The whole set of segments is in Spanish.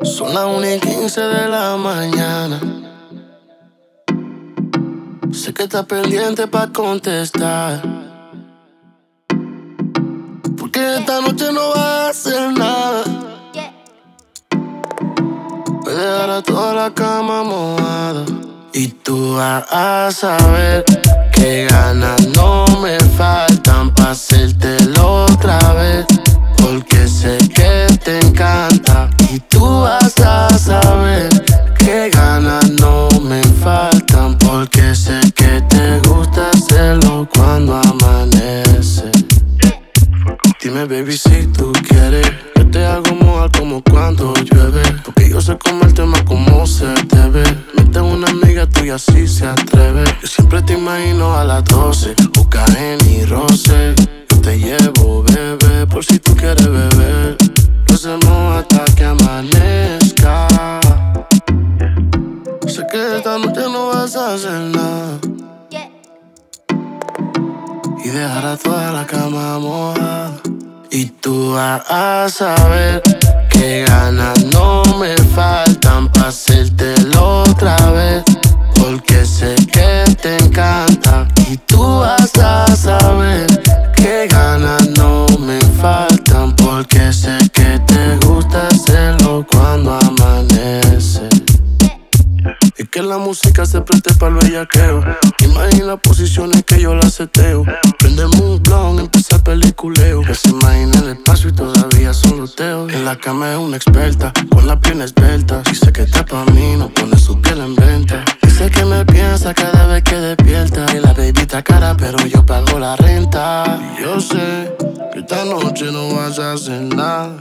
Son las 1:15 de la mañana. Sé que estás pendiente pa' contestar, porque esta noche no vas a hacer nada. Voy a dejar a toda la cama mojada. Y tú vas a saber que ganas no me faltan pa' hacértelo otra vez, porque sé que te encanta. Y tú vas a saber que ganas no me faltan, porque sé que te gusta hacerlo cuando amanece. Dime, baby, si tú quieres, yo te hago mojar como cuando llueve, porque yo sé comerte más como se te ve. Mete una amiga tuya si se atreve. Yo siempre te imagino a las 12, busca en y roce. Yo te llevo, bebé, por si tú quieres beber. Lo hacemos hasta que amanezca. Sé que esta noche no vas a hacer nada y dejar a toda la cama mojada. Y tú vas a saber que ganas no me faltan pa' hacértelo otra vez, porque sé que te encanta. Y tú vas a saber que ganas no me faltan, porque sé que te gusta hacerlo cuando amanece. Y que la música se preste pa'l bellaqueo. Imagina posiciones que yo la seteo. Prendemos un blon, empieza el peliculeo. Que se imagina el espacio y todavía son loteos. En la cama es una experta, con la pierna esbelta. Dice que está pa' mí, no pone su piel en venta. Dice que me piensa cada vez que despierta. Y la baby está cara, pero yo pago la renta. Y yo sé que esta noche no vas a hacer nada.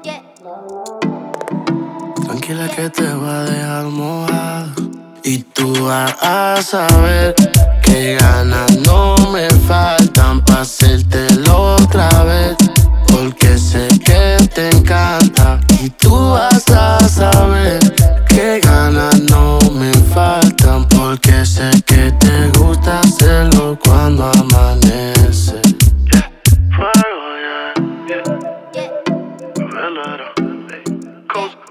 Tranquila que te voy a dejar mojada. Y tú vas a saber que ganas no me faltan pa' hacértelo otra vez, porque sé que te encanta. Y tú vas a saber que ganas no me faltan, porque sé que te gusta hacerlo cuando amanece. Fuego, yeah. Velero. Coast.